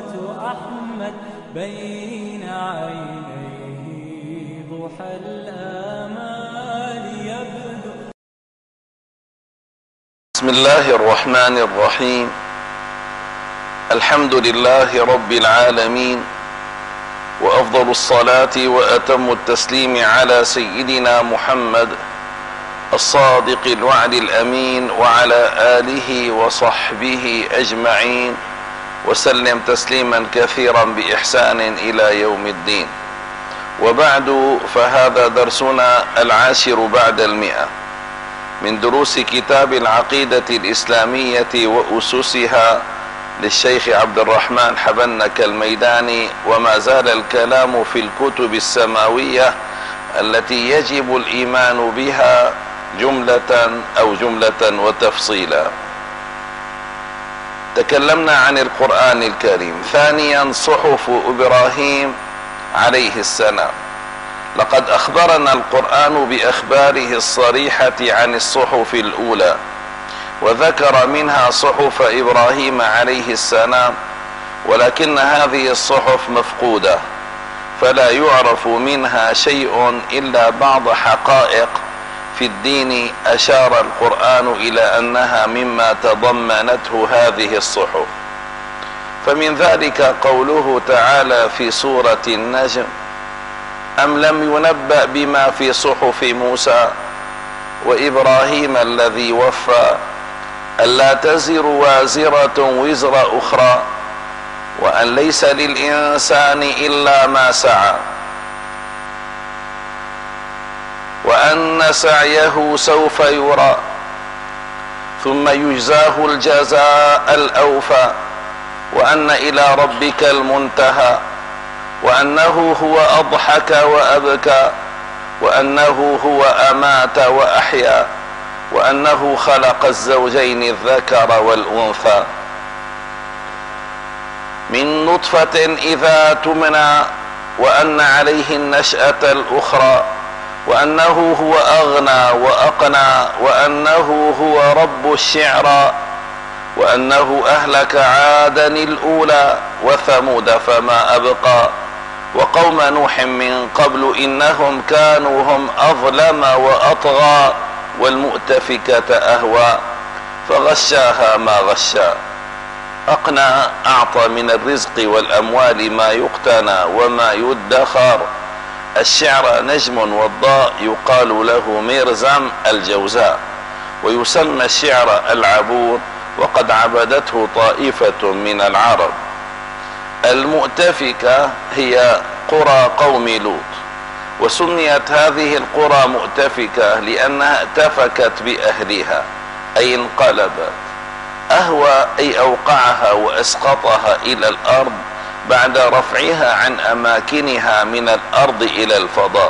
أحمد بين عينيه ضحى الآمال يبدو. بسم الله الرحمن الرحيم. الحمد لله رب العالمين، وأفضل الصلاة وأتم التسليم على سيدنا محمد الصادق الوعد الأمين وعلى آله وصحبه أجمعين، وسلم تسليما كثيرا بإحسان إلى يوم الدين. وبعد، فهذا درسنا 10 بعد 100 من دروس كتاب العقيدة الإسلامية وأسسها للشيخ عبد الرحمن حبنك الميداني، وما زال الكلام في الكتب السماوية التي يجب الإيمان بها جملة وتفصيلا. تكلمنا عن القرآن الكريم. ثانيا، صحف إبراهيم عليه السلام. لقد أخبرنا القرآن بأخباره الصريحة عن الصحف الأولى، وذكر منها صحف إبراهيم عليه السلام، ولكن هذه الصحف مفقودة، فلا يعرف منها شيء إلا بعض حقائق في الدين أشار القرآن إلى أنها مما تضمنته هذه الصحف. فمن ذلك قوله تعالى في سورة النجم: أم لم ينبأ بما في صحف موسى وإبراهيم الذي وفى ألا تزر وازرة وزر أخرى وأن ليس للإنسان إلا ما سعى وأن سعيه سوف يرى ثم يجزاه الجزاء الأوفى وأن إلى ربك المنتهى وأنه هو أضحك وأبكى وأنه هو أمات وأحيا وأنه خلق الزوجين الذكر والأنثى من نطفة إذا تمنى وأن عليه النشأة الأخرى وأنه هو أغنى وأقنى وأنه هو رب الشعرى وأنه أهلك عادا الأولى وثمود فما أبقى وقوم نوح من قبل إنهم كانوا هم أظلم وأطغى والمؤتفكة أهوى فغشاها ما غشا أقنى أعطى من الرزق والأموال ما يقتنى وما يدخر. الشعر نجم، والضاء يقال له مرزم الجوزاء، ويسمى الشعر العبور، وقد عبدته طائفة من العرب. المؤتفكة هي قرى قوم لوط، وسميت هذه القرى مؤتفكة لأنها اتفكت بأهلها أي انقلبت. أهوى أي أوقعها وأسقطها إلى الأرض بعد رفعها عن أماكنها من الأرض إلى الفضاء.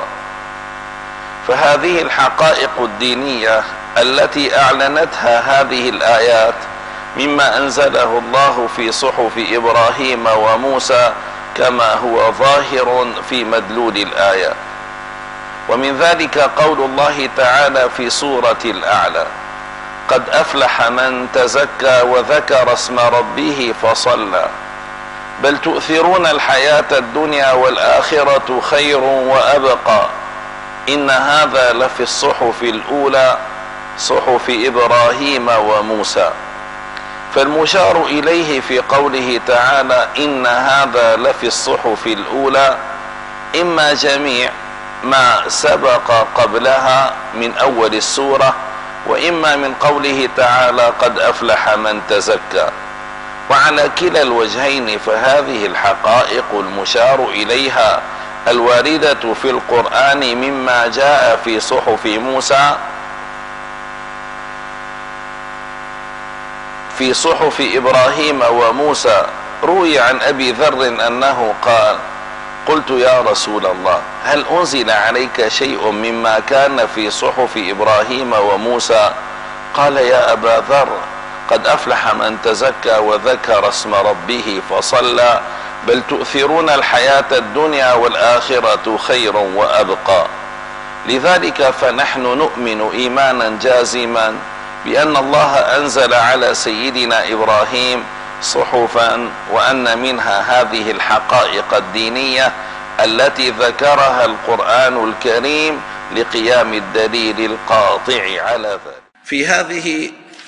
فهذه الحقائق الدينية التي أعلنتها هذه الآيات مما أنزله الله في صحف إبراهيم وموسى كما هو ظاهر في مدلول الآية. ومن ذلك قول الله تعالى في سورة الأعلى: قد أفلح من تزكى وذكر اسم ربه فصلى بل تؤثرون الحياة الدنيا والآخرة خير وأبقى إن هذا لفي الصحف الأولى صحف إبراهيم وموسى. فالمشار إليه في قوله تعالى إن هذا لفي الصحف الأولى إما جميع ما سبق قبلها من أول السورة، وإما من قوله تعالى قد أفلح من تزكى. وعلى كلا الوجهين فهذه الحقائق المشار إليها الواردة في القرآن مما جاء في صحف موسى في صحف إبراهيم وموسى. روي عن أبي ذر أنه قال: قلت يا رسول الله هل أنزل عليك شيء مما كان في صحف إبراهيم وموسى؟ قال: يا أبا ذر قد أفلح من تزكى وذكر اسم ربه فصلى بل تؤثرون الحياة الدنيا والآخرة خير وأبقى. لذلك فنحن نؤمن إيمانا جازما بأن الله أنزل على سيدنا إبراهيم صحفا، وأن منها هذه الحقائق الدينية التي ذكرها القرآن الكريم لقيام الدليل القاطع على ذلك. في هذه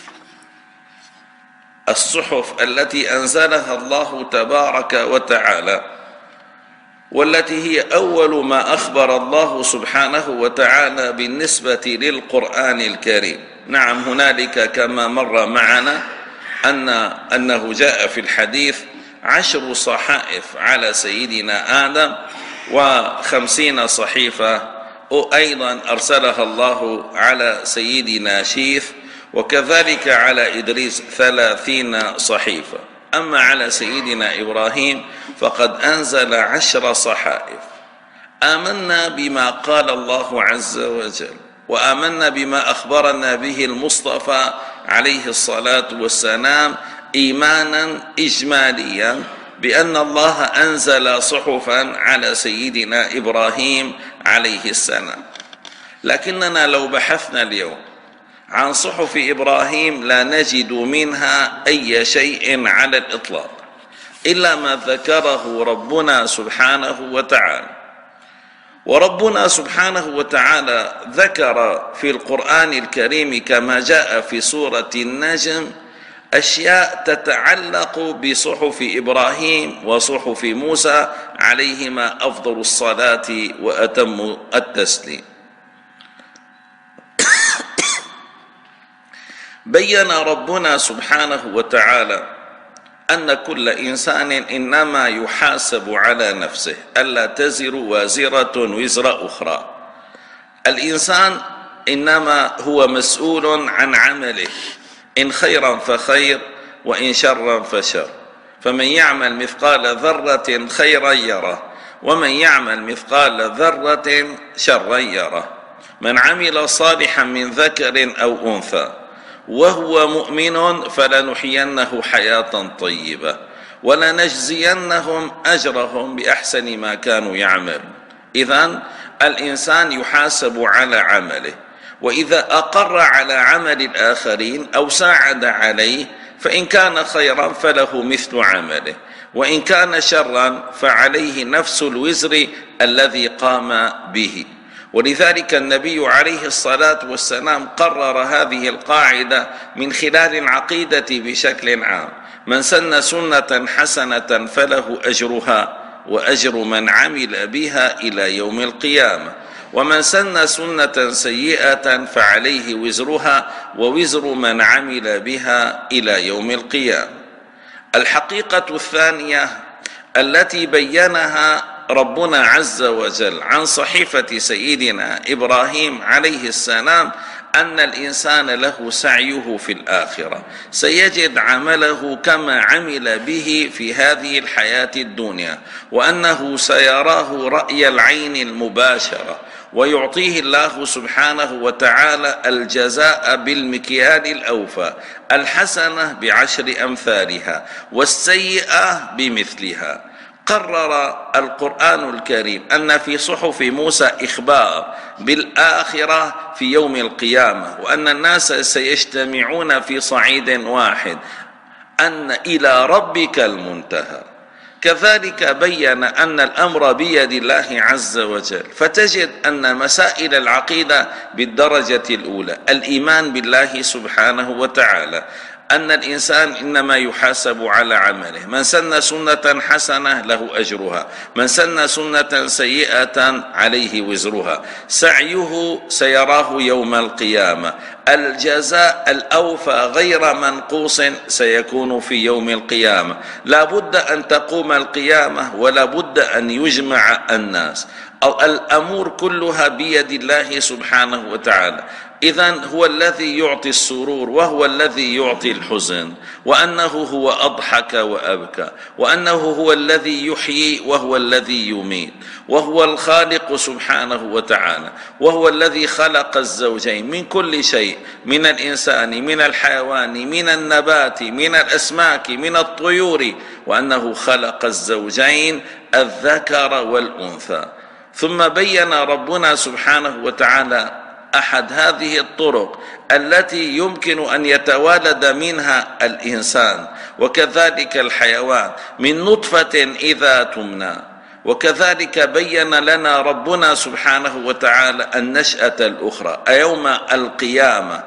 الصحف التي أنزلها الله تبارك وتعالى، والتي هي أول ما أخبر الله سبحانه وتعالى بالنسبة للقرآن الكريم. نعم، هنالك كما مر معنا أنه جاء في الحديث 10 صحائف على سيدنا آدم و50 صحيفة أيضا أرسلها الله على سيدنا شيث، وكذلك على إدريس 30 صحيفة. أما على سيدنا إبراهيم فقد أنزل 10 صحائف. آمنا بما قال الله عز وجل، وآمنا بما أخبرنا به المصطفى عليه الصلاة والسلام إيمانا إجماليا بأن الله أنزل صحفا على سيدنا إبراهيم عليه السلام. لكننا لو بحثنا اليوم عن صحف إبراهيم لا نجد منها أي شيء على الإطلاق إلا ما ذكره ربنا سبحانه وتعالى. وربنا سبحانه وتعالى ذكر في القرآن الكريم كما جاء في سورة النجم أشياء تتعلق بصحف إبراهيم وصحف موسى عليهما أفضل الصلاة وأتم التسليم. بين ربنا سبحانه وتعالى أن كل إنسان إنما يحاسب على نفسه، ألا تزر وازرة وزر أخرى. الإنسان إنما هو مسؤول عن عمله، إن خيرا فخير وإن شرا فشر. فمن يعمل مثقال ذرة خيرا يره، ومن يعمل مثقال ذرة شرا يره. من عمل صالحا من ذكر أو أنثى وهو مؤمن فلنحيينه حياة طيبة ولنجزينهم أجرهم بأحسن ما كانوا يعملون. إذن الإنسان يحاسب على عمله، وإذا أقر على عمل الآخرين أو ساعد عليه فإن كان خيرا فله مثل عمله، وإن كان شرا فعليه نفس الوزر الذي قام به. ولذلك النبي عليه الصلاة والسلام قرر هذه القاعدة من خلال العقيدة بشكل عام: من سن سنة حسنة فله أجرها وأجر من عمل بها إلى يوم القيامة، ومن سن سنة سيئة فعليه وزرها ووزر من عمل بها إلى يوم القيامة. الحقيقة الثانية التي بينها ربنا عز وجل عن صحيفة سيدنا إبراهيم عليه السلام أن الإنسان له سعيه في الآخرة، سيجد عمله كما عمل به في هذه الحياة الدنيا، وأنه سيراه رأي العين المباشرة، ويعطيه الله سبحانه وتعالى الجزاء بالمكيال الأوفى، الحسنة ب10 أمثالها والسيئة بمثلها. قرر القرآن الكريم أن في صحف موسى إخبار بالآخرة في يوم القيامة، وأن الناس سيجتمعون في صعيد واحد، أن إلى ربك المنتهى. كذلك بين أن الأمر بيد الله عز وجل، فتجد أن مسائل العقيدة بالدرجة الأولى الإيمان بالله سبحانه وتعالى، أن الإنسان إنما يحاسب على عمله. من سن سنة حسنة له أجرها، من سن سنة سيئة عليه وزرها، سعيه سيراه يوم القيامة، الجزاء الأوفى غير منقوص سيكون في يوم القيامة. لا بد أن تقوم القيامة ولا بد أن يجمع الناس، الأمور كلها بيد الله سبحانه وتعالى. إذن هو الذي يعطي السرور وهو الذي يعطي الحزن، وأنه هو أضحك وأبكى، وأنه هو الذي يحيي وهو الذي يميت، وهو الخالق سبحانه وتعالى، وهو الذي خلق الزوجين من كل شيء، من الإنسان، من الحيوان، من النبات، من الأسماك، من الطيور، وأنه خلق الزوجين الذكر والأنثى. ثم بين ربنا سبحانه وتعالى أحد هذه الطرق التي يمكن أن يتوالد منها الإنسان وكذلك الحيوان من نطفة إذا تمنى. وكذلك بين لنا ربنا سبحانه وتعالى النشأة الأخرى يوم القيامة،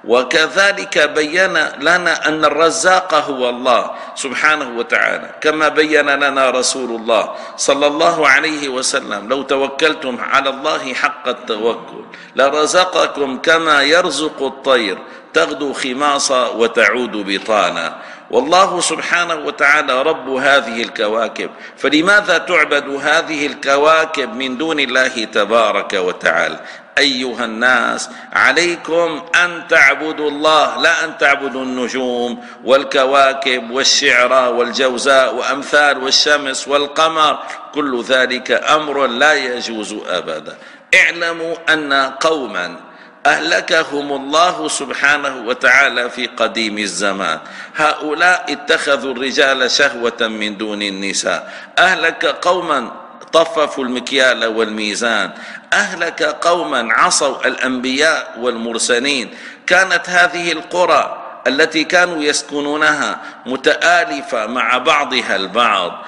وكذلك بين لنا أن الرزاق هو الله سبحانه وتعالى، كما بين لنا رسول الله صلى الله عليه وسلم: لو توكلتم على الله حق التوكل لرزقكم كما يرزق الطير تغدو خماصا وتعود بطانا. والله سبحانه وتعالى رب هذه الكواكب، فلماذا تعبد هذه الكواكب من دون الله تبارك وتعالى؟ أيها الناس، عليكم أن تعبدوا الله، لا أن تعبدوا النجوم والكواكب والشعرى والجوزاء وأمثال والشمس والقمر، كل ذلك أمر لا يجوز أبدا. اعلموا أن قوما أهلكهم الله سبحانه وتعالى في قديم الزمان، هؤلاء اتخذوا الرجال شهوة من دون النساء، أهلك قوما طففوا المكيال والميزان، أهلك قوما عصوا الأنبياء والمرسلين. كانت هذه القرى التي كانوا يسكنونها متآلفة مع بعضها البعض،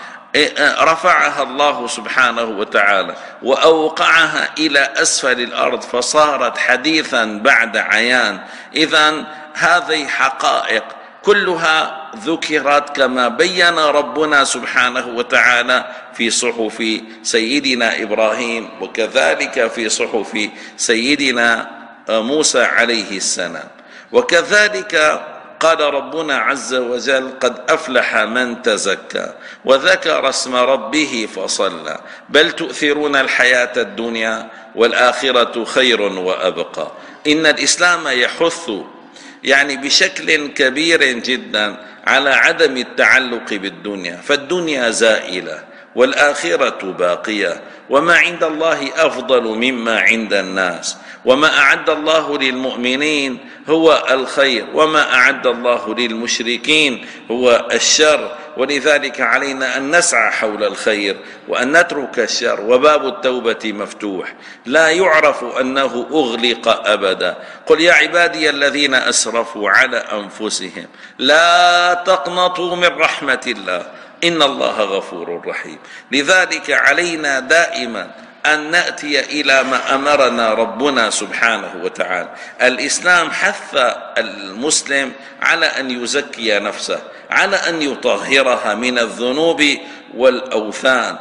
رفعها الله سبحانه وتعالى وأوقعها إلى أسفل الأرض فصارت حديثا بعد عيان. إذن هذه حقائق كلها ذكرت كما بين ربنا سبحانه وتعالى في صحف سيدنا إبراهيم، وكذلك في صحف سيدنا موسى عليه السلام. وكذلك قال ربنا عز وجل: قد أفلح من تزكى وذكر اسم ربه فصلى بل تؤثرون الحياة الدنيا والآخرة خير وأبقى. إن الإسلام يحث بشكل كبير جدا على عدم التعلق بالدنيا، فالدنيا زائلة والآخرة باقية، وما عند الله أفضل مما عند الناس، وما أعد الله للمؤمنين هو الخير، وما أعد الله للمشركين هو الشر. ولذلك علينا أن نسعى حول الخير وأن نترك الشر، وباب التوبة مفتوح لا يعرف أنه أغلق أبدا. قل يا عبادي الذين أسرفوا على أنفسهم لا تقنطوا من رحمة الله إن الله غفور رحيم. لذلك علينا دائما أن نأتي إلى ما أمرنا ربنا سبحانه وتعالى. الإسلام حث المسلم على أن يزكي نفسه، على أن يطهرها من الذنوب والأوثان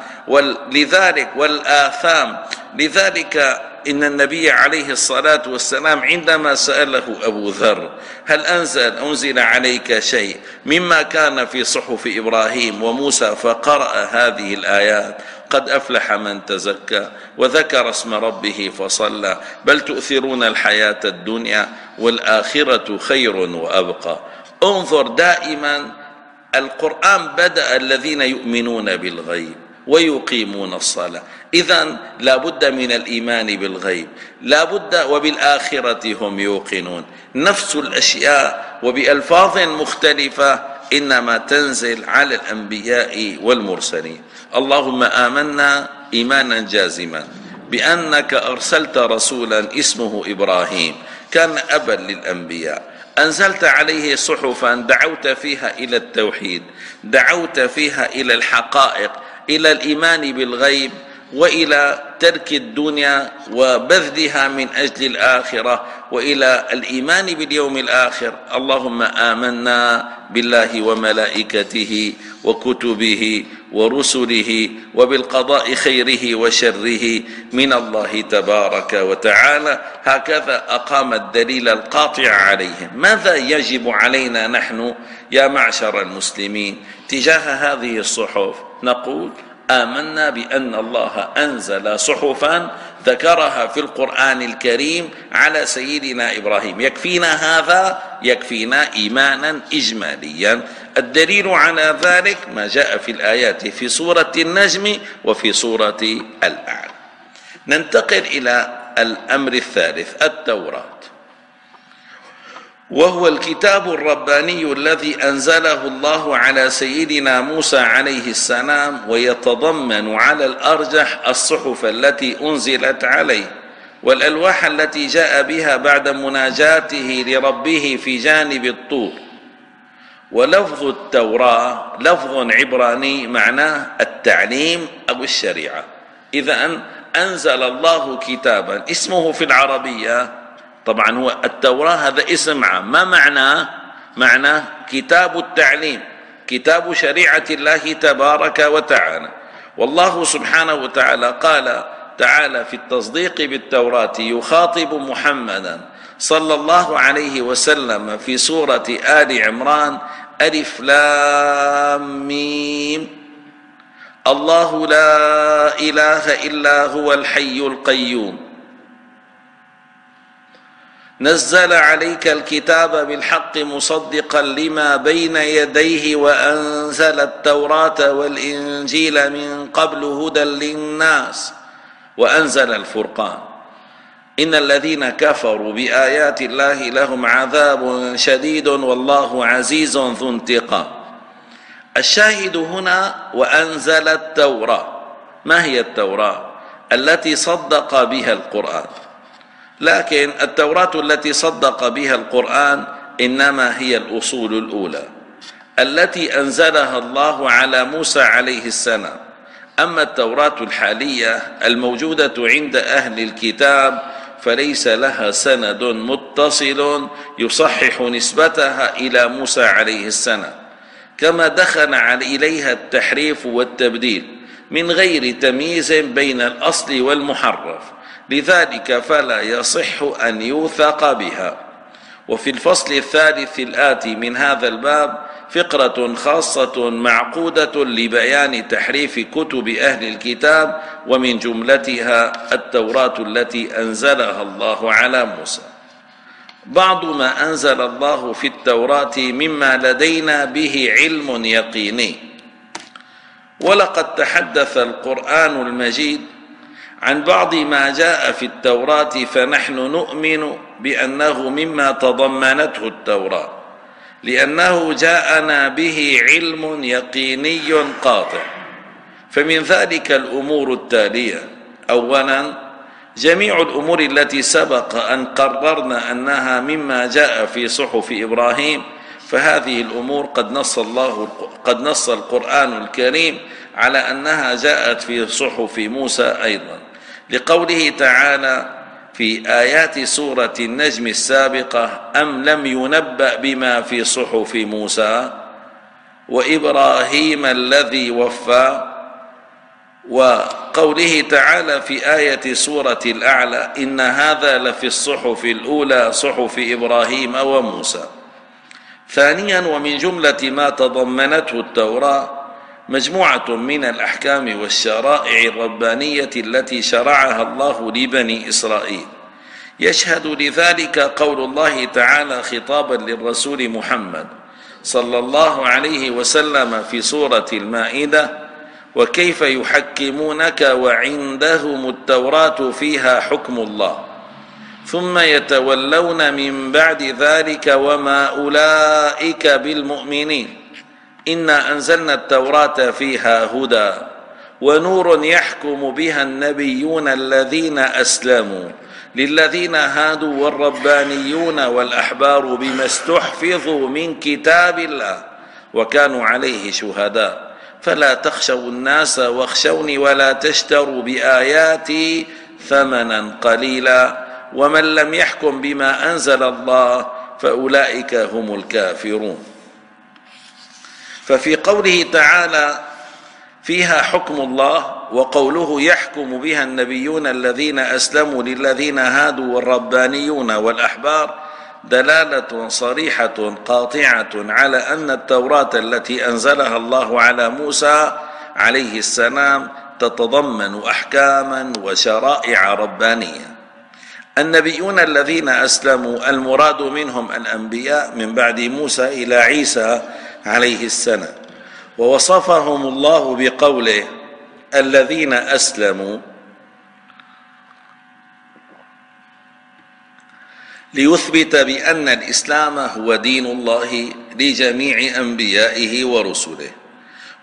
والآثام. لذلك إن النبي عليه الصلاة والسلام عندما سأله أبو ذر: هل أنزل عليك شيء مما كان في صحف إبراهيم وموسى؟ فقرأ هذه الآيات: قد أفلح من تزكى وذكر اسم ربه فصلى بل تؤثرون الحياة الدنيا والآخرة خير وأبقى. انظر دائما القرآن بدأ الذين يؤمنون بالغيب ويقيمون الصلاة. إذن لا بد من الإيمان بالغيب، لا بد، وبالآخرة هم يوقنون. نفس الأشياء وبألفاظ مختلفة إنما تنزل على الأنبياء والمرسلين. اللهم آمنا إيمانا جازما بأنك أرسلت رسولا اسمه إبراهيم كان أبا للأنبياء، أنزلت عليه صحفا دعوت فيها إلى التوحيد، دعوت فيها إلى الحقائق، إلى الإيمان بالغيب، وإلى ترك الدنيا وبذلها من أجل الآخرة، وإلى الإيمان باليوم الآخر. اللهم آمنا بالله وملائكته وكتبه ورسله وبالقضاء خيره وشره من الله تبارك وتعالى. هكذا أقام الدليل القاطع عليهم. ماذا يجب علينا نحن يا معشر المسلمين تجاه هذه الصحف؟ نقول: آمنا بأن الله أنزل صحفا ذكرها في القرآن الكريم على سيدنا إبراهيم. يكفينا هذا، يكفينا إيمانا إجماليا. الدليل على ذلك ما جاء في الآيات في سورة النجم وفي سورة الأعلى. ننتقل إلى الأمر الثالث، التوراة، وهو الكتاب الرباني الذي أنزله الله على سيدنا موسى عليه السلام، ويتضمن على الأرجح الصحف التي أنزلت عليه، والألواح التي جاء بها بعد مناجاته لربه في جانب الطور. ولفظ التوراة لفظ عبراني معناه التعليم أو الشريعة. إذا أنزل الله كتابا اسمه في العربية، طبعا هو التوراة هذا اسم عام، ما معناه كتاب التعليم، كتاب شريعة الله تبارك وتعالى. والله سبحانه وتعالى قال تعالى في التصديق بالتوراة يخاطب محمدا صلى الله عليه وسلم في سورة آل عمران: ألف لام ميم، الله لا إله إلا هو الحي القيوم، نزل عليك الكتاب بالحق مصدقا لما بين يديه وأنزل التوراة والإنجيل من قبل هدى للناس وأنزل الفرقان، إن الذين كفروا بآيات الله لهم عذاب شديد والله عزيز ذو انتقام. الشاهد هنا وأنزل التوراة. ما هي التوراة؟ التي صدق بها القرآن، لكن التوراة التي صدق بها القرآن إنما هي الأصول الأولى التي أنزلها الله على موسى عليه السلام. أما التوراة الحالية الموجودة عند أهل الكتاب فليس لها سند متصل يصحح نسبتها إلى موسى عليه السلام، كما دخل إليها التحريف والتبديل من غير تمييز بين الأصل والمحرف، لذلك فلا يصح أن يوثق بها. وفي الفصل الثالث الآتي من هذا الباب فقرة خاصة معقودة لبيان تحريف كتب أهل الكتاب، ومن جملتها التوراة التي أنزلها الله على موسى. بعض ما أنزل الله في التوراة مما لدينا به علم يقيني، ولقد تحدث القرآن المجيد عن بعض ما جاء في التوراة، فنحن نؤمن بأنه مما تضمنته التوراة، لأنه جاءنا به علم يقيني قاطع. فمن ذلك الأمور التالية: أولا، جميع الأمور التي سبق أن قررنا أنها مما جاء في صحف إبراهيم، فهذه الأمور قد نص القرآن الكريم على أنها جاءت في صحف موسى أيضا، لقوله تعالى في آيات سورة النجم السابقة: أم لم ينبأ بما في صحف موسى وإبراهيم الذي وفى، وقوله تعالى في آية سورة الأعلى: إن هذا لفي الصحف الأولى صحف إبراهيم وموسى. ثانيا، ومن جملة ما تضمنته التوراة مجموعة من الأحكام والشرائع الربانية التي شرعها الله لبني إسرائيل. يشهد لذلك قول الله تعالى خطابا للرسول محمد صلى الله عليه وسلم في سورة المائدة: وكيف يحكمونك وعندهم التوراة فيها حكم الله ثم يتولون من بعد ذلك وما أولئك بالمؤمنين إنا أنزلنا التوراة فيها هدى ونور يحكم بها النبيون الذين أسلموا للذين هادوا والربانيون والأحبار بما استحفظوا من كتاب الله وكانوا عليه شهداء فلا تخشوا الناس واخشوني ولا تشتروا بآياتي ثمنا قليلا ومن لم يحكم بما أنزل الله فأولئك هم الكافرون. ففي قوله تعالى فيها حكم الله وقوله يحكم بها النبيون الذين أسلموا للذين هادوا والربانيون والأحبار دلالة صريحة قاطعة على أن التوراة التي أنزلها الله على موسى عليه السلام تتضمن أحكاما وشرائع ربانية. النبيون الذين أسلموا المراد منهم الأنبياء من بعد موسى إلى عيسى عليه السلام، ووصفهم الله بقوله الذين أسلموا ليثبت بأن الإسلام هو دين الله لجميع أنبيائه ورسله،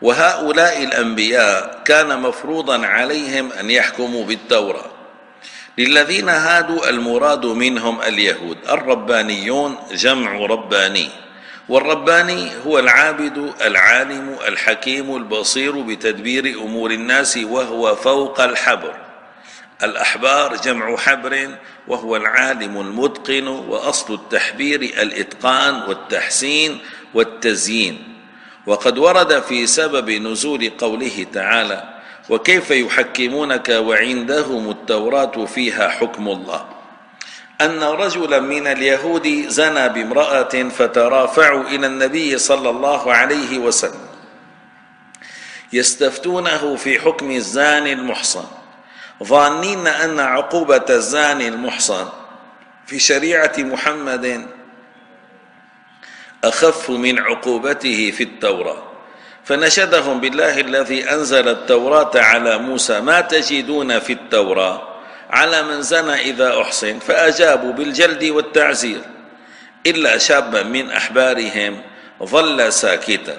وهؤلاء الأنبياء كان مفروضا عليهم أن يحكموا بالتوراة، للذين هادوا المراد منهم اليهود. الربانيون جمع رباني، والرباني هو العابد العالم الحكيم البصير بتدبير أمور الناس وهو فوق الحبر. الأحبار جمع حبر وهو العالم المتقن، وأصل التحبير الإتقان والتحسين والتزيين. وقد ورد في سبب نزول قوله تعالى: وكيف يحكمونك وعندهم التوراة فيها حكم الله، أن رجلا من اليهود زنى بامرأة فترافعوا إلى النبي صلى الله عليه وسلم يستفتونه في حكم الزاني المحصن، ظانين أن عقوبة الزاني المحصن في شريعة محمد أخف من عقوبته في التوراة، فنشدهم بالله الذي أنزل التوراة على موسى: ما تجدون في التوراة على من زنى إذا أحصن؟ فأجابوا بالجلد والتعزير، إلا شابا من أحبارهم ظل ساكتا،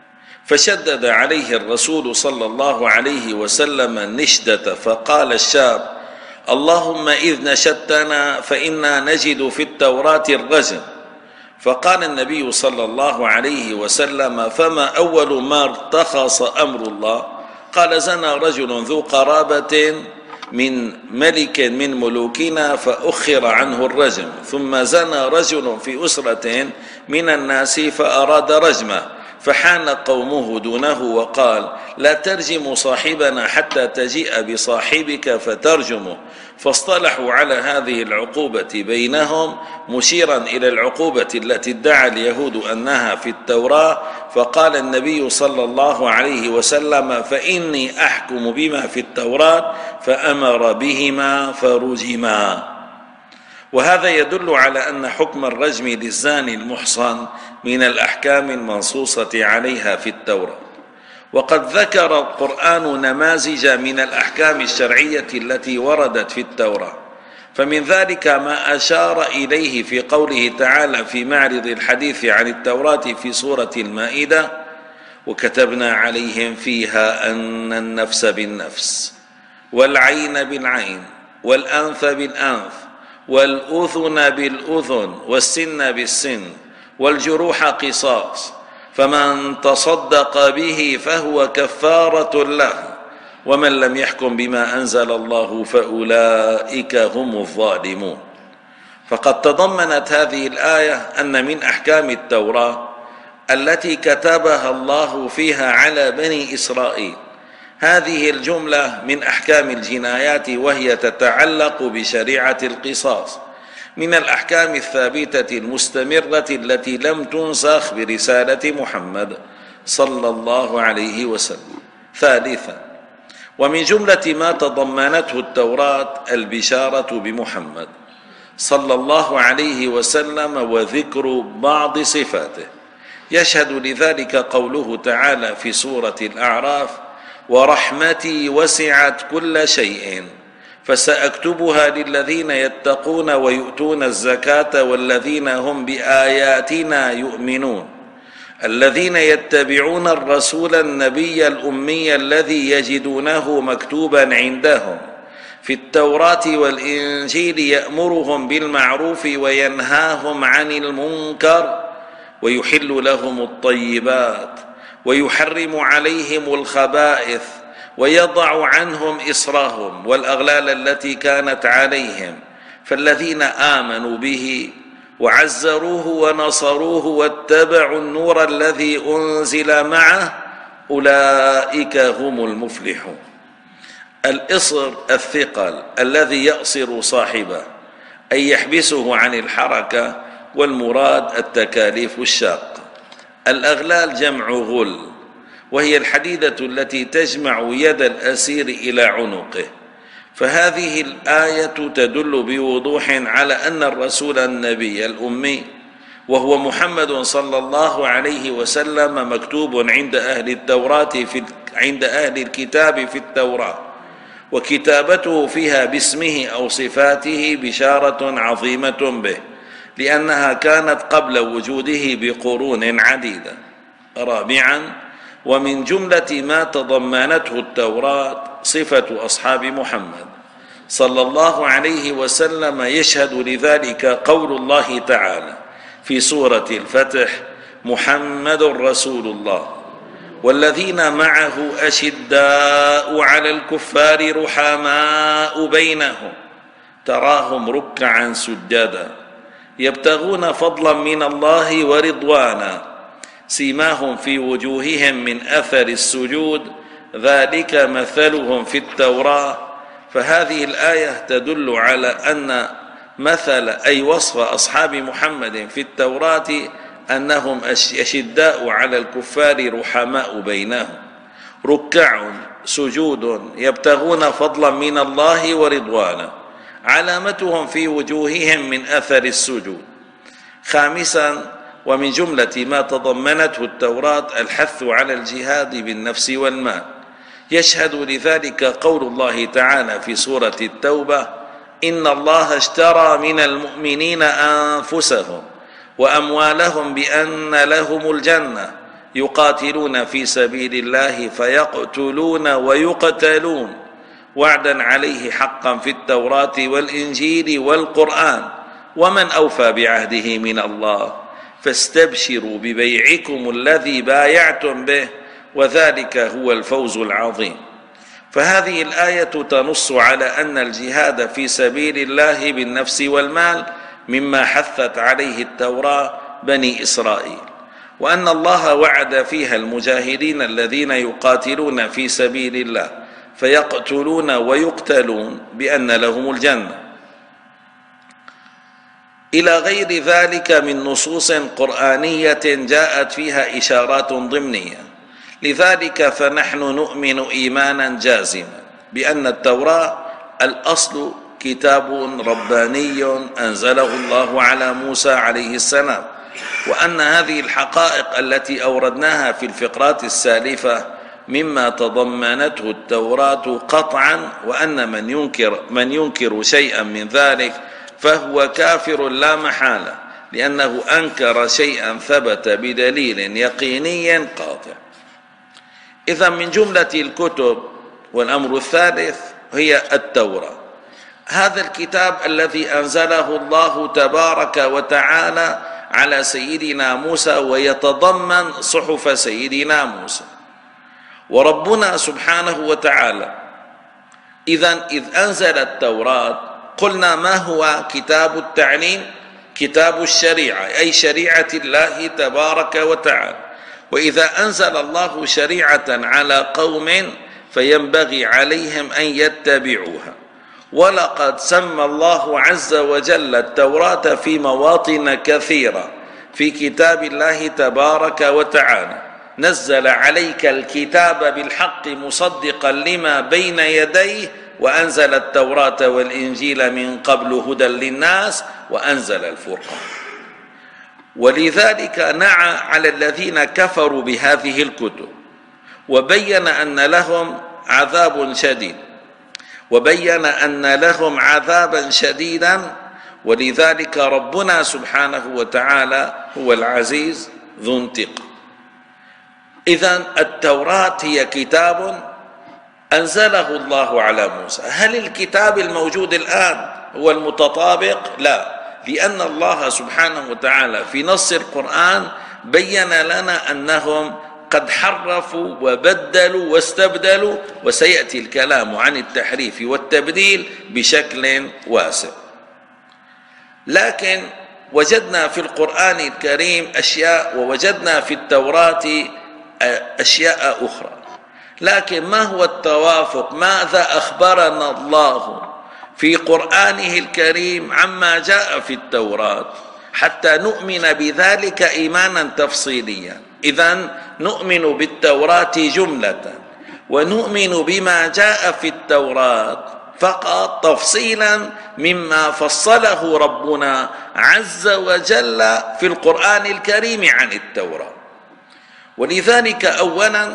فشدد عليه الرسول صلى الله عليه وسلم النشدة، فقال الشاب: اللهم إذ نشدتنا فإنا نجد في التوراة الرجم. فقال النبي صلى الله عليه وسلم: فما أول ما ارتخص أمر الله؟ قال: زنى رجل ذو قرابة من ملك من ملوكنا فأخر عنه الرجم، ثم زنى رجل في أسرة من الناس فأراد رجمه، فحان قومه دونه وقال: لا ترجموا صاحبنا حتى تجيء بصاحبك فترجمه. فاصطلحوا على هذه العقوبة بينهم، مشيرا إلى العقوبة التي ادعى اليهود أنها في التوراة. فقال النبي صلى الله عليه وسلم: فإني أحكم بما في التوراة، فأمر بهما فرجما. وهذا يدل على أن حكم الرجم للزاني المحصن من الأحكام المنصوصة عليها في التوراة. وقد ذكر القرآن نماذج من الأحكام الشرعية التي وردت في التوراة، فمن ذلك ما أشار إليه في قوله تعالى في معرض الحديث عن التوراة في سورة المائدة: وكتبنا عليهم فيها أن النفس بالنفس والعين بالعين والأنف بالأنف والأذن بالأذن والسن بالسن والجروح قصاص، فمن تصدق به فهو كفارة له، ومن لم يحكم بما أنزل الله فأولئك هم الظالمون. فقد تضمنت هذه الآية أن من أحكام التوراة التي كتبها الله فيها على بني إسرائيل هذه الجملة من أحكام الجنايات، وهي تتعلق بشريعة القصاص من الأحكام الثابتة المستمرة التي لم تنسخ برسالة محمد صلى الله عليه وسلم. ثالثا، ومن جملة ما تضمنته التوراة البشارة بمحمد صلى الله عليه وسلم وذكر بعض صفاته، يشهد لذلك قوله تعالى في سورة الأعراف: ورحمتي وسعت كل شيء فسأكتبها للذين يتقون ويؤتون الزكاة والذين هم بآياتنا يؤمنون الذين يتبعون الرسول النبي الأمي الذي يجدونه مكتوبا عندهم في التوراة والإنجيل يأمرهم بالمعروف وينهاهم عن المنكر ويحل لهم الطيبات ويحرم عليهم الخبائث ويضع عنهم إصرهم والأغلال التي كانت عليهم، فالذين آمنوا به وعزروه ونصروه واتبعوا النور الذي أنزل معه أولئك هم المفلحون. الإصر الثقل الذي يأصر صاحبه أي يحبسه عن الحركة، والمراد التكاليف الشاقة. الأغلال جمع غل، وهي الحديدة التي تجمع يد الأسير إلى عنقه. فهذه الآية تدل بوضوح على أن الرسول النبي الأمي وهو محمد صلى الله عليه وسلم مكتوب عند أهل التوراة عند أهل الكتاب في التوراة، وكتابته فيها باسمه أو صفاته بشارة عظيمة به، لأنها كانت قبل وجوده بقرون عديدة. رابعا، ومن جملة ما تضمنته التوراة صفة أصحاب محمد صلى الله عليه وسلم. يشهد لذلك قول الله تعالى في سورة الفتح: محمد رسول الله والذين معه أشداء على الكفار رحماء بينهم تراهم ركعا سجدا يبتغون فضلا من الله ورضوانا سيماهم في وجوههم من أثر السجود ذلك مثلهم في التوراة. فهذه الآية تدل على أن مثل أي وصف أصحاب محمد في التوراة أنهم أشداء على الكفار رحماء بينهم، ركع سجود يبتغون فضلا من الله ورضوانا، علامتهم في وجوههم من أثر السجود. خامسا، ومن جملة ما تضمنته التوراة الحث على الجهاد بالنفس والمال. يشهد لذلك قول الله تعالى في سورة التوبة: إن الله اشترى من المؤمنين أنفسهم وأموالهم بأن لهم الجنة يقاتلون في سبيل الله فيقتلون ويقتلون وعدا عليه حقا في التوراة والإنجيل والقرآن ومن أوفى بعهده من الله فاستبشروا ببيعكم الذي بايعتم به وذلك هو الفوز العظيم. فهذه الآية تنص على أن الجهاد في سبيل الله بالنفس والمال مما حثت عليه التوراة بني إسرائيل، وأن الله وعد فيها المجاهدين الذين يقاتلون في سبيل الله فيقتلون ويقتلون بأن لهم الجنة، إلى غير ذلك من نصوص قرآنية جاءت فيها إشارات ضمنية. لذلك فنحن نؤمن إيمانا جازما بأن التوراة الأصل كتاب رباني أنزله الله على موسى عليه السلام، وأن هذه الحقائق التي أوردناها في الفقرات السالفة مما تضمنته التوراة قطعا، وأن من ينكر شيئا من ذلك فهو كافر لا محالة، لأنه أنكر شيئا ثبت بدليل يقيني قاطع. إذا من جملة الكتب، والأمر الثالث هي التوراة، هذا الكتاب الذي أنزله الله تبارك وتعالى على سيدنا موسى ويتضمن صحف سيدنا موسى. وربنا سبحانه وتعالى إذ أنزل التوراة قلنا ما هو كتاب التعليم؟ كتاب الشريعة، أي شريعة الله تبارك وتعالى. وإذا أنزل الله شريعة على قوم فينبغي عليهم أن يتبعوها. ولقد سمى الله عز وجل التوراة في مواطن كثيرة في كتاب الله تبارك وتعالى: نزل عليك الكتاب بالحق مصدقا لما بين يديه وأنزل التوراة والإنجيل من قبل هدى للناس وأنزل الفرقان. ولذلك نعى على الذين كفروا بهذه الكتب وبين أن لهم عذابا شديدا ولذلك ربنا سبحانه وتعالى هو العزيز ذو انتقام. إذن التوراة هي كتاب أنزله الله على موسى. هل الكتاب الموجود الآن هو المتطابق؟ لا، لأن الله سبحانه وتعالى في نص القرآن بين لنا أنهم قد حرفوا وبدلوا واستبدلوا، وسيأتي الكلام عن التحريف والتبديل بشكل واسع. لكن وجدنا في القرآن الكريم أشياء ووجدنا في التوراة أشياء أخرى. لكن ما هو التوافق؟ ماذا أخبرنا الله في قرآنه الكريم عما جاء في التوراة حتى نؤمن بذلك إيمانا تفصيليا؟ إذن نؤمن بالتوراة جملة ونؤمن بما جاء في التوراة فقط تفصيلا مما فصله ربنا عز وجل في القرآن الكريم عن التوراة. ولذلك أولا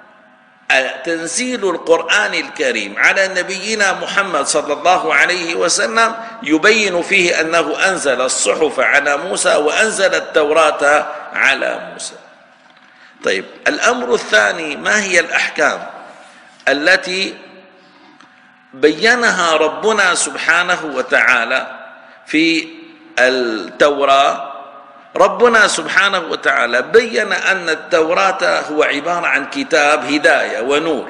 تنزيل القرآن الكريم على نبينا محمد صلى الله عليه وسلم يبين فيه أنه أنزل الصحف على موسى وأنزل التوراة على موسى. طيب، الأمر الثاني: ما هي الأحكام التي بينها ربنا سبحانه وتعالى في التوراة. ربنا سبحانه وتعالى بين أن التوراة هو عبارة عن كتاب هداية ونور،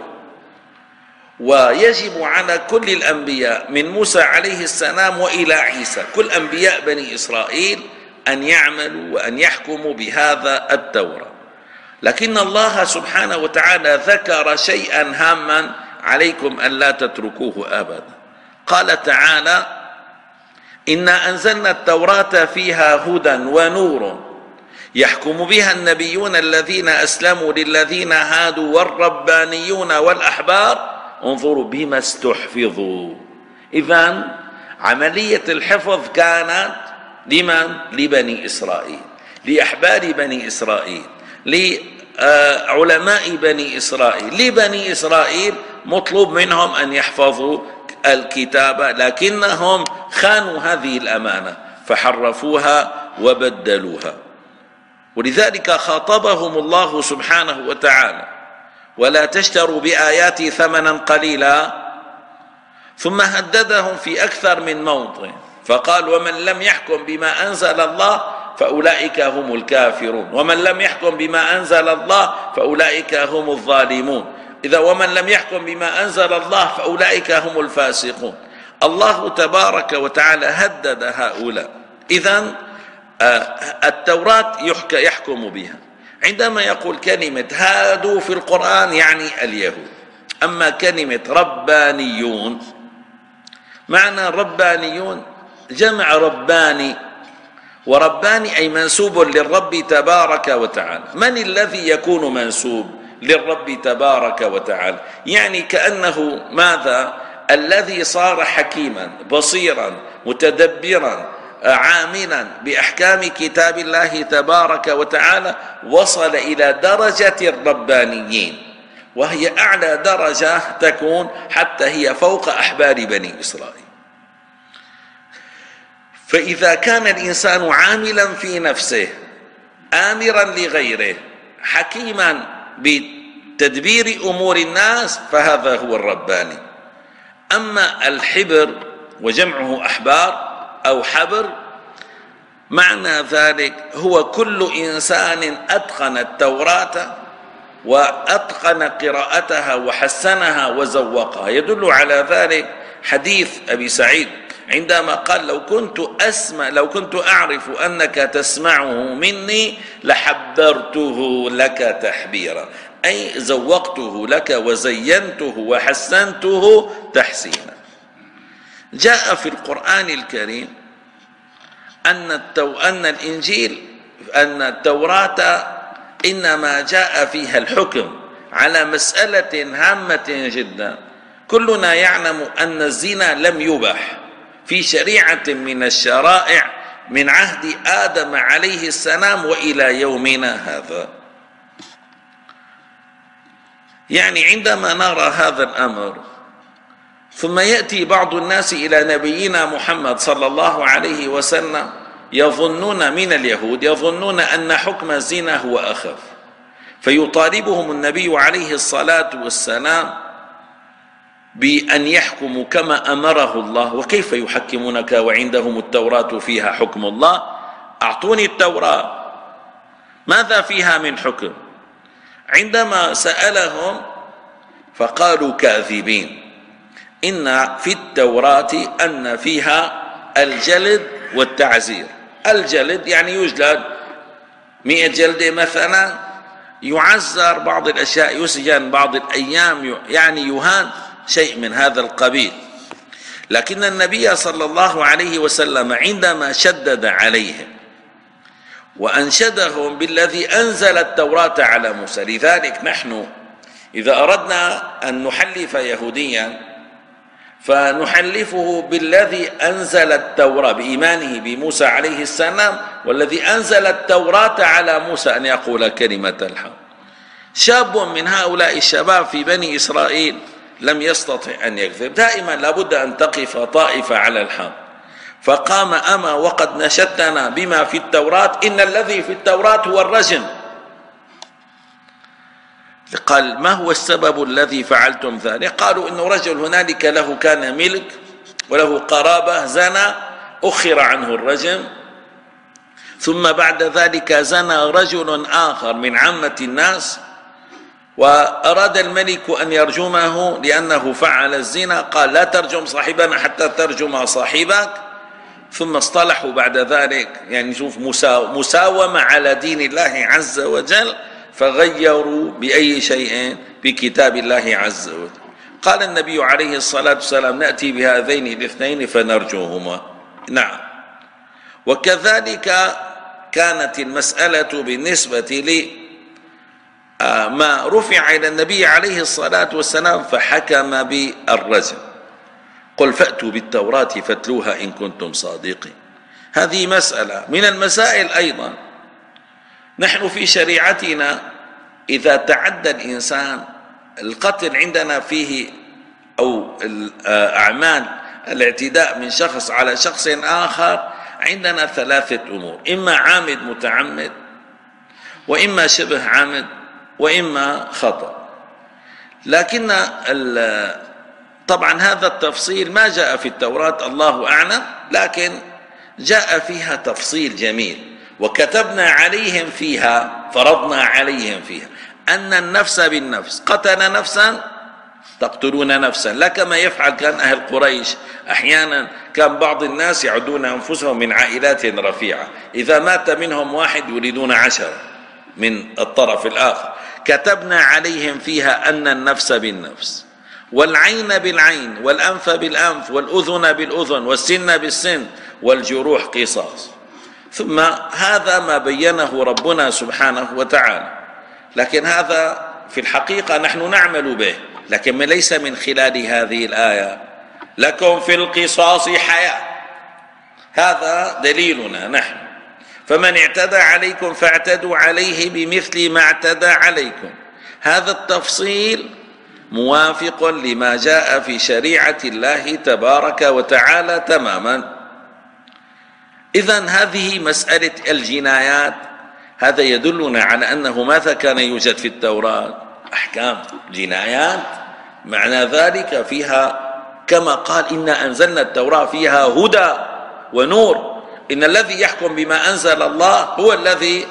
ويجب على كل الأنبياء من موسى عليه السلام وإلى عيسى، كل أنبياء بني إسرائيل، أن يعملوا وأن يحكموا بهذا التوراة. لكن الله سبحانه وتعالى ذكر شيئا هاما عليكم أن لا تتركوه أبدا. قال تعالى: إنا أنزلنا التوراة فيها هدى ونور يحكم بها النبيون الذين أسلموا للذين هادوا والربانيون والأحبار انظروا بما استحفظوا. إذن عملية الحفظ كانت لمن؟ لبني إسرائيل، لأحبار بني إسرائيل، لعلماء بني إسرائيل. لبني إسرائيل مطلوب منهم أن يحفظوا الكتابة، لكنهم خانوا هذه الأمانة فحرفوها وبدلوها. ولذلك خاطبهم الله سبحانه وتعالى: ولا تشتروا بآياتي ثمنا قليلا، ثم هددهم في أكثر من موضع فقال: ومن لم يحكم بما أنزل الله فأولئك هم الكافرون، ومن لم يحكم بما أنزل الله فأولئك هم الظالمون، إذا ومن لم يحكم بما أنزل الله فأولئك هم الفاسقون. الله تبارك وتعالى هدد هؤلاء. إذن التوراة يحكم بها. عندما يقول كلمة هادوا في القرآن يعني اليهود. أما كلمة ربانيون، معنى ربانيون جمع رباني، ورباني أي منسوب للرب تبارك وتعالى. من الذي يكون منسوب للرب تبارك وتعالى؟ يعني كأنه ماذا؟ الذي صار حكيما بصيرا متدبرا عاملا بأحكام كتاب الله تبارك وتعالى، وصل إلى درجة الربانيين، وهي أعلى درجة تكون، حتى هي فوق أحبار بني إسرائيل. فإذا كان الإنسان عاملا في نفسه آمرا لغيره حكيما بتدبير أمور الناس فهذا هو الرباني. أما الحبر وجمعه أحبار أو حبر، معنى ذلك هو كل إنسان أتقن التوراة وأتقن قراءتها وحسنها وزوقها. يدل على ذلك حديث أبي سعيد عندما قال: لو كنت أعرف أنك تسمعه مني لحبرته لك تحبيرا، أي زوقته لك وزينته وحسنته تحسينا. جاء في القرآن الكريم أن الإنجيل، أن التوراة إنما جاء فيها الحكم على مسألة هامة جدا. كلنا يعلم أن الزنا لم يبح في شريعة من الشرائع من عهد آدم عليه السلام وإلى يومنا هذا. يعني عندما نرى هذا الأمر ثم يأتي بعض الناس إلى نبينا محمد صلى الله عليه وسلم يظنون من اليهود يظنون أن حكم الزنا هو أخف، فيطالبهم النبي عليه الصلاة والسلام بأن يحكموا كما أمره الله. وكيف يحكمونك وعندهم التوراة فيها حكم الله؟ أعطوني التوراة ماذا فيها من حكم؟ عندما سألهم فقالوا كاذبين، إن في التوراة أن فيها الجلد والتعزير. الجلد يعني يجلد 100 جلدة مثلا، يعزر بعض الأشياء، يسجن بعض الأيام، يعني يهان، شيء من هذا القبيل. لكن النبي صلى الله عليه وسلم عندما شدد عليهم وأنشدهم بالذي أنزل التوراة على موسى. لذلك نحن إذا أردنا أن نحلف يهوديا فنحلفه بالذي أنزل التوراة، بإيمانه بموسى عليه السلام، والذي أنزل التوراة على موسى أن يقول كلمة الحق. شاب من هؤلاء الشباب في بني إسرائيل لم يستطع أن يكذب، دائما لابد أن تقف طائفة على الحق، فقام: أما وقد نشدتنا بما في التوراة، إن الذي في التوراة هو الرجم. قال ما هو السبب الذي فعلتم ذلك؟ قالوا إنه رجل هنالك له كان ملك وله قرابة زنى، أخر عنه الرجم، ثم بعد ذلك زنى رجل آخر من عامة الناس، وأراد الملك أن يرجمه لأنه فعل الزنا، قال لا ترجم صاحبنا حتى ترجم صاحبك. ثم اصطلحوا بعد ذلك، يعني شوف مساومة على دين الله عز وجل، فغيروا بأي شيء؟ بكتاب الله عز وجل. قال النبي عليه الصلاة والسلام نأتي بهذين الاثنين فنرجوهما. نعم. وكذلك كانت المسألة بالنسبة لما رفع إلى النبي عليه الصلاة والسلام فحكم بالرجم. قل فأتوا بالتوراة فاتلوها إن كنتم صادقين. هذه مسألة من المسائل. أيضا نحن في شريعتنا إذا تعدى الإنسان، القتل عندنا فيه أو أعمال الاعتداء من شخص على شخص آخر عندنا ثلاثة أمور: إما عامد متعمد، وإما شبه عامد، وإما خطأ. لكن طبعا هذا التفصيل ما جاء في التوراة، الله أعلم، لكن جاء فيها تفصيل جميل. وكتبنا عليهم فيها، فرضنا عليهم فيها أن النفس بالنفس، قتل نفسا تقتلون نفسا، لا كما يفعل كان أهل قريش. أحيانا كان بعض الناس يعدون أنفسهم من عائلات رفيعة، إذا مات منهم واحد يريدون 10 من الطرف الآخر. كتبنا عليهم فيها أن النفس بالنفس، والعين بالعين، والأنف بالأنف، والأذن بالأذن، والسن بالسن، والجروح قصاص. ثم هذا ما بينه ربنا سبحانه وتعالى، لكن هذا في الحقيقة نحن نعمل به، لكن ليس من خلال هذه الآية لكم في القصاص حياة. هذا دليلنا نحن. فمن اعتدى عليكم فاعتدوا عليه بمثل ما اعتدى عليكم. هذا التفصيل موافق لما جاء في شريعة الله تبارك وتعالى تماما. إذن هذه مسألة الجنايات، هذا يدلنا على أنه ماذا كان يوجد في التوراة؟ أحكام جنايات، معنى ذلك فيها كما قال إنا أنزلنا التوراة فيها هدى ونور. إن الذي يحكم بما أنزل الله هو الذي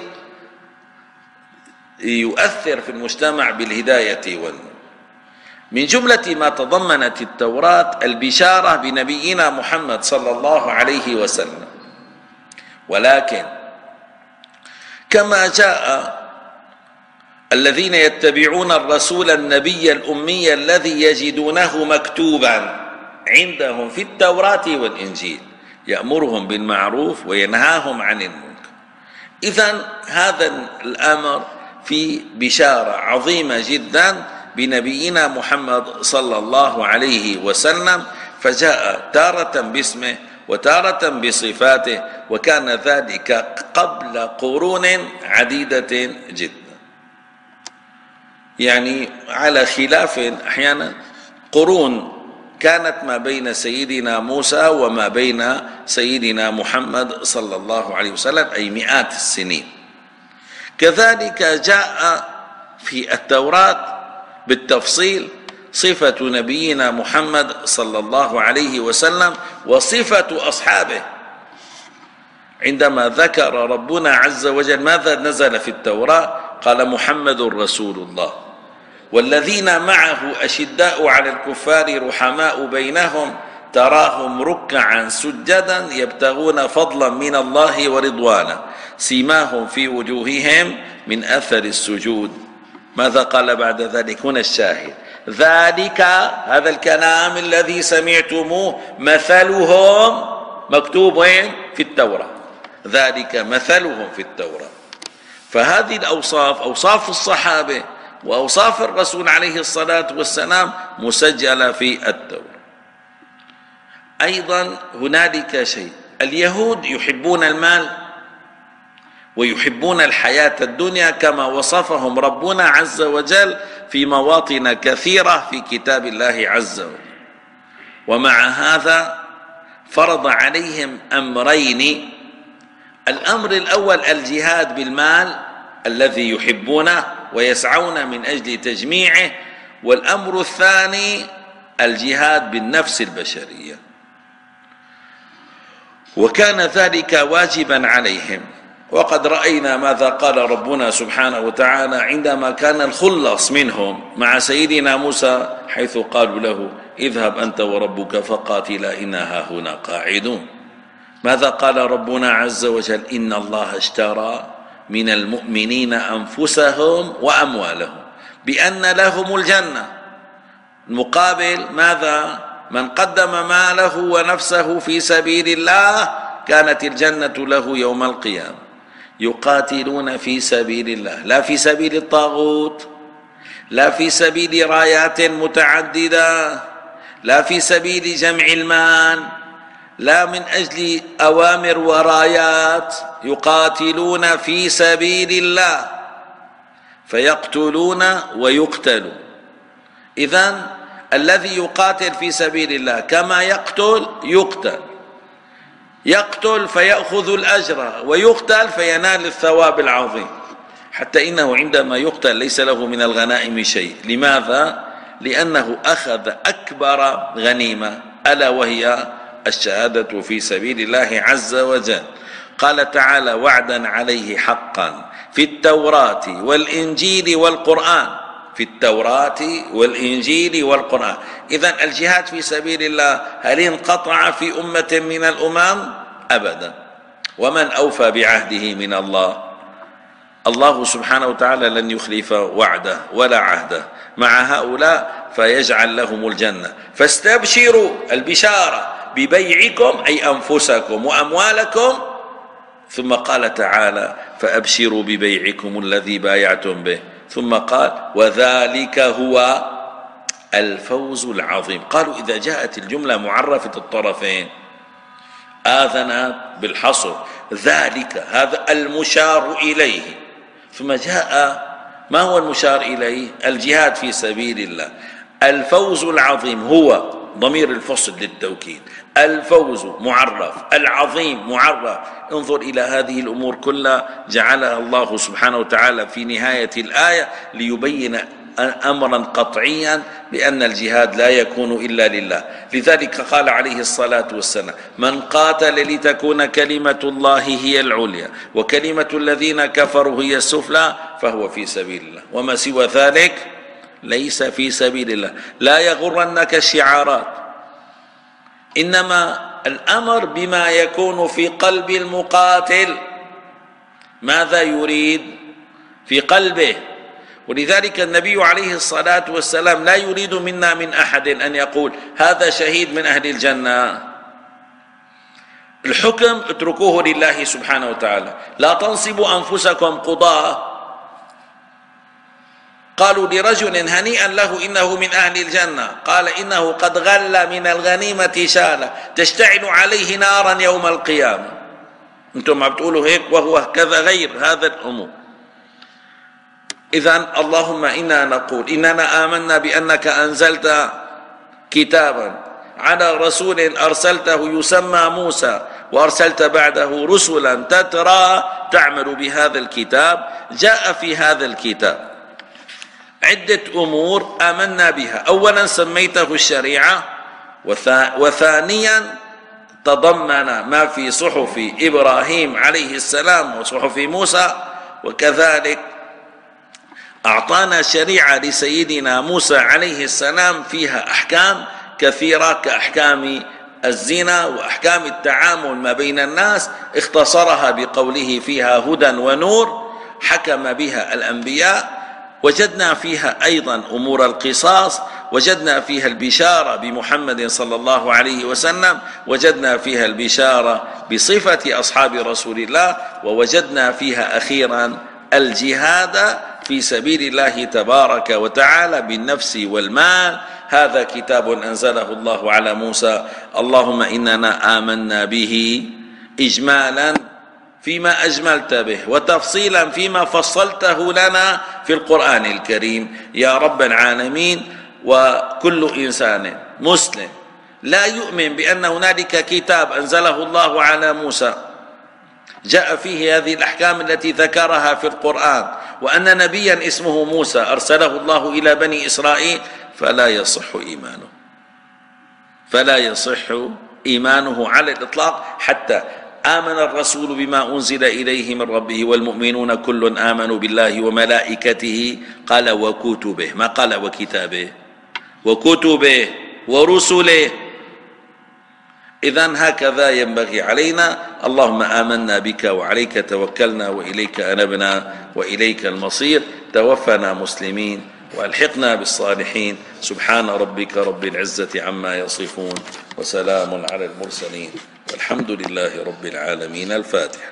يؤثر في المجتمع بالهداية والنور. من جملة ما تضمنت التوراة البشارة بنبينا محمد صلى الله عليه وسلم. ولكن كما جاء الذين يتبعون الرسول النبي الأمي الذي يجدونه مكتوبا عندهم في التوراة والإنجيل يأمرهم بالمعروف وينهاهم عن المنكر. إذن هذا الأمر في بشارة عظيمة جدا بنبينا محمد صلى الله عليه وسلم، فجاء تارة باسمه وتارة بصفاته، وكان ذلك قبل قرون عديدة جدا، يعني على خلاف أحيانا قرون كانت ما بين سيدنا موسى وما بين سيدنا محمد صلى الله عليه وسلم، أي مئات السنين. كذلك جاء في التوراة بالتفصيل صفة نبينا محمد صلى الله عليه وسلم وصفة أصحابه. عندما ذكر ربنا عز وجل ماذا نزل في التوراة؟ قال محمد رسول الله والذين معه أشداء على الكفار رحماء بينهم تراهم ركعا سجدا يبتغون فضلا من الله ورضوانا سيماهم في وجوههم من أثر السجود. ماذا قال بعد ذلك؟ هنا الشاهد: ذلك، هذا الكلام الذي سمعتموه، مثلهم مكتوب وين؟ في التوراة. ذلك مثلهم في التوراة. فهذه الأوصاف، أوصاف الصحابة وأوصاف الرسول عليه الصلاة والسلام، مسجلة في التوراة. أيضا هنالك شيء: اليهود يحبون المال ويحبون الحياة الدنيا كما وصفهم ربنا عز وجل في مواطن كثيرة في كتاب الله عز وجل. ومع هذا فرض عليهم أمرين: الأمر الأول الجهاد بالمال الذي يحبونه، ويسعون من أجل تجميعه. والأمر الثاني الجهاد بالنفس البشرية، وكان ذلك واجبا عليهم. وقد رأينا ماذا قال ربنا سبحانه وتعالى عندما كان الخلص منهم مع سيدنا موسى، حيث قالوا له اذهب أنت وربك فقاتلا إنا هاهنا قاعدون. ماذا قال ربنا عز وجل؟ إن الله اشترى من المؤمنين أنفسهم وأموالهم بأن لهم الجنة. المقابل ماذا؟ من قدم ماله ونفسه في سبيل الله كانت الجنة له يوم القيامة. يقاتلون في سبيل الله، لا في سبيل الطاغوت، لا في سبيل رايات متعددة، لا في سبيل جمع المال، لا من أجل أوامر ورايات. يقاتلون في سبيل الله فيقتلون ويقتلون. إذن الذي يقاتل في سبيل الله كما يقتل يقتل، يقتل فيأخذ الأجر ويقتل فينال الثواب العظيم، حتى إنه عندما يقتل ليس له من الغنائم شيء. لماذا؟ لأنه أخذ أكبر غنيمة ألا وهي الشهادة في سبيل الله عز وجل. قال تعالى وعدا عليه حقا في التوراة والإنجيل والقرآن، في التوراة والإنجيل والقرآن. إذن الجهاد في سبيل الله هل انقطع في أمة من الأمم؟ أبدا. ومن أوفى بعهده من الله؟ الله سبحانه وتعالى لن يخلف وعده ولا عهده مع هؤلاء فيجعل لهم الجنة. فاستبشروا، البشارة ببيعكم أي أنفسكم وأموالكم. ثم قال تعالى فأبشروا ببيعكم الذي بايعتم به. ثم قال وذلك هو الفوز العظيم. قالوا إذا جاءت الجملة معرفة الطرفين آذنت بالحصر، ذلك هذا المشار إليه. ثم جاء ما هو المشار إليه؟ الجهاد في سبيل الله. الفوز العظيم هو ضمير الفصل للتوكيد، الفوز معرف، العظيم معرف. انظر إلى هذه الأمور كلها جعلها الله سبحانه وتعالى في نهاية الآية ليبين أمرا قطعيا بأن الجهاد لا يكون إلا لله. لذلك قال عليه الصلاة والسلام من قاتل لتكون كلمة الله هي العليا وكلمة الذين كفروا هي السفلى فهو في سبيل الله، وما سوى ذلك ليس في سبيل الله. لا يغرنك الشعارات، إنما الأمر بما يكون في قلب المقاتل، ماذا يريد في قلبه. ولذلك النبي عليه الصلاة والسلام لا يريد منا من أحد أن يقول هذا شهيد من أهل الجنة. الحكم اتركوه لله سبحانه وتعالى. لا تنصبوا أنفسكم قضاة. قالوا لرجل هنيئا له إنه من أهل الجنة، قال إنه قد غل من الغنيمة شالة تشتعل عليه نارا يوم القيامة. أنتم ما بتقولوا هيك وهو كذا غير هذا الأمور. إذن اللهم إنا نقول إننا آمنا بأنك أنزلت كتابا على رسول أرسلته يسمى موسى وأرسلت بعده رسلا تترى تعمل بهذا الكتاب. جاء في هذا الكتاب عدة أمور آمنا بها. أولا سميته الشريعة، وثانيا تضمن ما في صحف إبراهيم عليه السلام وصحف موسى، وكذلك أعطانا شريعة لسيدنا موسى عليه السلام فيها أحكام كثيرة كأحكام الزنا وأحكام التعامل ما بين الناس، اختصرها بقوله فيها هدى ونور حكم بها الأنبياء. وجدنا فيها أيضا أمور القصاص، وجدنا فيها البشارة بمحمد صلى الله عليه وسلم، وجدنا فيها البشارة بصفة أصحاب رسول الله، ووجدنا فيها أخيرا الجهاد في سبيل الله تبارك وتعالى بالنفس والمال. هذا كتاب أنزله الله على موسى. اللهم إننا آمنا به إجمالا فيما أجملت به وتفصيلا فيما فصلته لنا في القرآن الكريم يا رب العالمين. وكل إنسان مسلم لا يؤمن بأن هنالك كتاب أنزله الله على موسى جاء فيه هذه الأحكام التي ذكرها في القرآن وأن نبيا اسمه موسى أرسله الله إلى بني إسرائيل، فلا يصح إيمانه على الإطلاق حتى آمن الرسول بما أنزل إليه من ربه والمؤمنون كل آمنوا بالله وملائكته، قال وكتبه، ما قال وكتابه، وكتبه ورسله. إذن هكذا ينبغي علينا. اللهم آمنا بك وعليك توكلنا وإليك أنبنا وإليك المصير. توفنا مسلمين والحقنا بالصالحين. سبحان ربك رب العزة عما يصفون وسلام على المرسلين والحمد لله رب العالمين. الفاتحة.